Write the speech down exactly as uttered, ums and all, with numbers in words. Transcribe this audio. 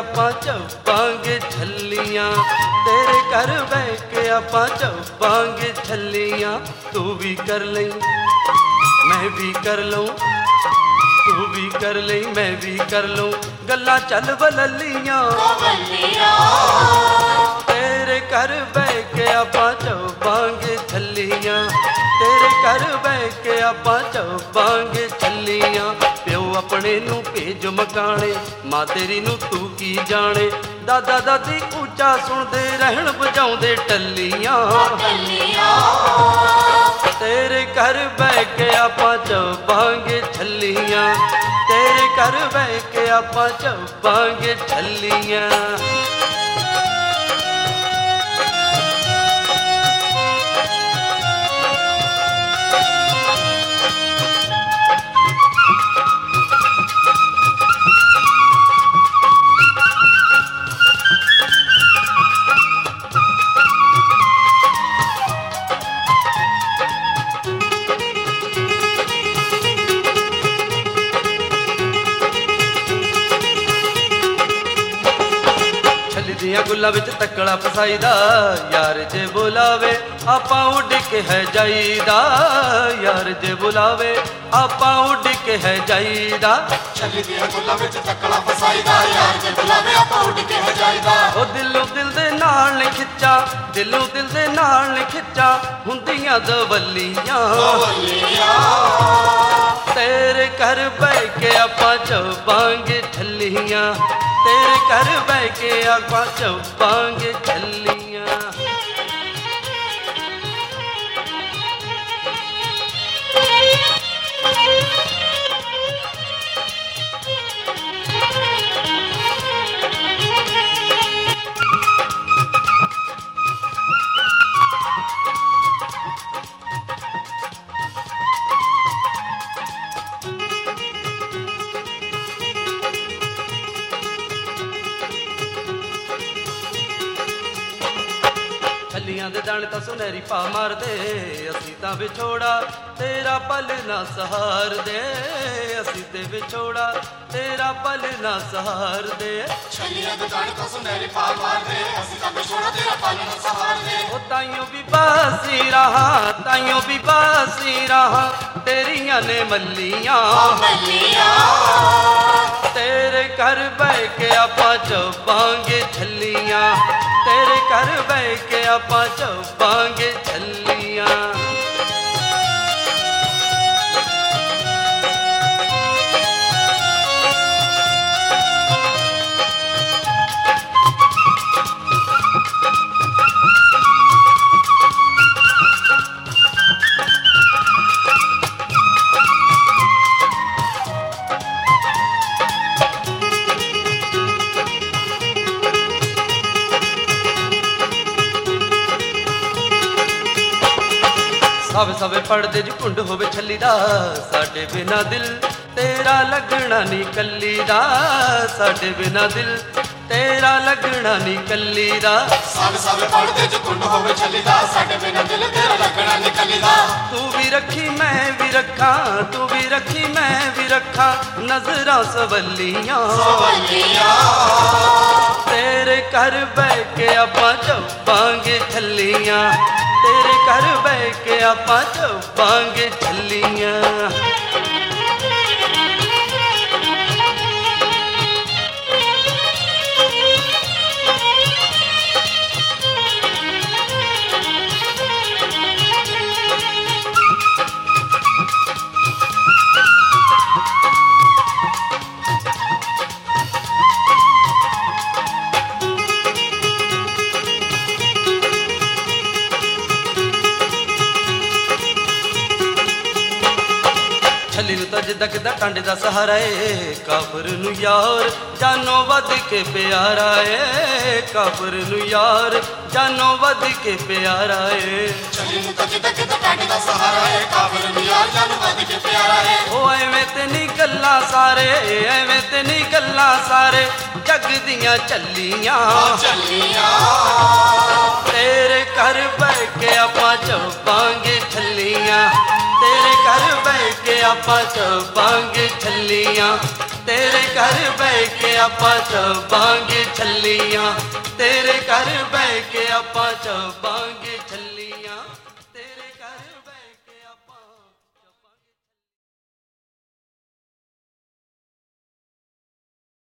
ਆਪਾਂ ਚੱਬਾਂਗੇ ਛੱਲੀਆਂ, ਤੇਰੇ ਘਰ ਬਹਿ ਕੇ ਆਪਾਂ ਚੱਬਾਂਗੇ ਛੱਲੀਆਂ। ਤੂੰ ਵੀ ਕਰ ਲਈ ਮੈਂ ਵੀ ਕਰ ਲਊਂ, ਤੂੰ ਵੀ ਕਰ ਲਈ ਮੈਂ ਵੀ ਕਰ ਲਊਂ, ਗੱਲਾਂ ਚੱਲ ਬਲੱਲੀਆਂ ਤੇਰੇ ਘਰ ਬਹਿ ਕੇ ਆਪਾਂ ਚੱਬਾਂਗੇ ਛੱਲੀਆਂ, ਤੇਰੇ ਘਰ ਬਹਿ ਕੇ ਆਪਾਂ ਚੱਬਾਂਗੇ ਛੱਲੀਆਂ। ਪਿਓ ਆਪਣੇ ਨੂੰ ਭੇਜ ਮਕਾਣੇ, ਮਾਂ ਤੇਰੀ ਨੂੰ ਤੂੰ ਕੀ ਜਾਣੇ, ਦਾਦਾ ਦਾਦੀ ਉੱਚਾ ਸੁਣਦੇ ਰਹਿਣ ਵਜਾਉਂਦੇ ਟੱਲੀਆਂ। ਤੇਰੇ ਘਰ ਬਹਿ ਕੇ ਆਪਾਂ ਚੱਬਾਂਗੇ ਛੱਲੀਆਂ, ਤੇਰੇ ਘਰ ਬਹਿ ਕੇ ਆਪਾਂ ਚੱਬਾਂਗੇ ਛੱਲੀਆਂ। ਦੀਆਂ ਗੁੱਲਾਂ ਵਿੱਚ ਤੱਕੜਾ ਫਸਾਈਦਾ, ਯਾਰ ਜੇ ਬੁਲਾਵੇ ਆਪਾਂ ਉੱਡ ਕੇ ਹੈ ਜਾਈਦਾ, ਯਾਰ ਜੇ ਬੁਲਾਵੇ ਆਪਾਂ ਉੱਡ ਕੇ ਹੈ ਜਾਈਦਾ। ਛੱਲੀ ਦੀਆਂ ਗੁੱਲਾਂ ਵਿੱਚ ਤੱਕੜਾ ਫਸਾਈਦਾ, ਯਾਰ ਜੇ ਬੁਲਾਵੇ ਆਪਾਂ ਉੱਡ ਕੇ ਹੈ ਜਾਈਦਾ। ਉਹ ਦਿਲੋਂ ਦਿਲ ਦੇ ਨਾਲ ਨੇ ਖਿੱਚਾ, ਦਿਲੋਂ ਦਿਲ ਦੇ ਨਾਲ ਨੇ ਖਿੱਚਾ, ਹੁੰਦੀਆਂ ਦਵੱਲੀਆਂ ਤੇਰੇ ਘਰ ਬਹਿ ਕੇ ਆਪਾਂ ਚੱਬਾਂਗੇ ਛੱਲੀਆਂ, ਤੇਰੇ ਘਰ ਬਹਿ ਕੇ ਆਪਾਂ ਚੱਬਾਂਗੇ ਛੱਲੀਆਂ। ਛੱਲੀਆਂ ਦੇ ਦਾਣੇ ਤਾਂ ਸੁਨਹਿਰੀ ਪਾ ਮਾਰਦੇ, ਅਸੀਂ ਤਾਂ ਵਿਛੋੜਾ ਤੇਰਾ ਪਲ ਨਾ ਸਹਾਰਦੇ, ਅਸੀਂ ਤੇ ਵਿਛੋੜਾ ਤੇਰਾ ਪਲ ਨਾ ਸਹਾਰਦੇ। ਛੱਲੀਆਂ ਦੇ ਦਾਣੇ ਤਾਂ ਸੁਨਹਿਰੀ ਪਾ ਮਾਰਦੇ, ਅਸੀਂ ਤਾਂ ਵਿਛੋੜਾ ਤੇਰਾ ਪਲ ਨਾ ਸਹਾਰਦੇ। ਉਹ ਤਾਈਓ ਵੀ ਬਾਸੀ ਰਹਾ, ਤਾਈਓ ਵੀ ਬਾਸੀ ਰਹਾ, ਤੇਰੀਆਂ ਨੇ ਮੱਲੀਆਂ ਤੇਰੇ ਘਰ ਬਹਿ ਕੇ ਆਪਾਂ ਚੱਬਾਂਗੇ ਛੱਲੀਆਂ, ਤੇਰੇ ਘਰ ਬਹਿ ਕੇ ਆਪਾਂ ਚੱਬਾਂਗੇ ਛੱਲੀਆਂ। ਸਭ ਸਵੇ ਪੜਦੇ ਚ ਘੁੰਡ ਹੋਵੇ ਛੱਲੀ ਦਾ, ਸਾਡੇ ਬਿਨਾ ਦਿਲ ਤੇਰਾ ਲੱਗਣਾ ਨੀ ਕੱਲੀ ਦਾ, ਸਾਡੇ ਬਿਨਾ ਦਿਲ ਤੇਰਾ ਲੱਗਣਾ ਨੀ ਕੱਲੀ ਦਾ। ਸਭ ਸਵੇ ਪੜਦੇ ਚ ਘੁੰਡ ਹੋਵੇ ਛੱਲੀ ਦਾ, ਸਾਡੇ ਬਿਨਾ ਦਿਲ ਤੇਰਾ ਲੱਗਣਾ ਨੀ ਕੱਲੀ ਦਾ। ਤੂੰ ਵੀ ਰੱਖੀ ਮੈਂ ਵੀ ਰੱਖਾਂ, ਤੂੰ ਵੀ ਰੱਖੀ ਮੈਂ ਵੀ ਰੱਖਾਂ, ਨਜ਼ਰਾਂ ਸਵੱਲੀਆਂ ਤੇਰੇ ਘਰ ਬਹਿ ਕੇ ਆਪਾਂ ਚੱਬਾਂਗੇ ਛੱਲੀਆਂ, ਤੇਰੇ ਘਰ ਬਹਿ ਕੇ ਆਪਾਂ ਚੱਬਾਂਗੇ ਛੱਲੀਆਂ। ਛੱਲੀ ਨੂੰ ਤਾਂ ਜਿੱਦਾਂ ਕਿੱਦਾਂ ਟਾਂਡੇ ਦਾ ਸਹਾਰਾ ਏ, ਕਾਫਰ ਨੂੰ ਯਾਰ ਜਾਨੋਂ ਵੱਧ ਕੇ ਪਿਆਰਾ ਏ, ਕਾਫਰ ਨੂੰ ਯਾਰ ਜਾਨੋਂ ਵੱਧ ਕੇ ਪਿਆਰਾ ਏ। ਛੱਲੀ ਨੂੰ ਤਾਂ ਜਿੱਦਾਂ ਕਿੱਦਾਂ ਟਾਂਡੇ ਦਾ ਸਹਾਰਾ ਏ, ਕਾਫਰ ਨੂੰ ਯਾਰ ਜਾਨੋਂ ਵੱਧ ਕੇ ਪਿਆਰਾ ਏ। ਉਹ ਐਵੇਂ ਤੇ ਨੀ ਗੱਲਾਂ ਸਾਰੇ, ਐਵੇਂ ਤੇ ਨੀ ਗੱਲਾਂ ਸਾਰੇ, ਜੱਗ ਦੀਆਂ ਚੱਲੀਆਂ ਤੇਰੇ ਘਰ ਬਹਿ ਕੇ ਆਪਾਂ ਚੱਬਾਂਗੇ ਛੱਲੀਆਂ, ਤੇਰੇ ਘਰ ਬਹਿ ਕੇ ਆਪਾਂ ਚੱਬਾਂਗੇ ਛੱਲੀਆਂ। ਤੇਰੇ ਘਰ ਬਹਿ ਕੇ ਆਪਾਂ ਚਬਾਂਗੇ ਛੱਲੀਆਂ, ਤੇਰੇ ਘਰ ਬਹਿ ਕੇ ਆਪਾਂ ਚਬਾਂਗੇ ਛੱਲੀਆਂ।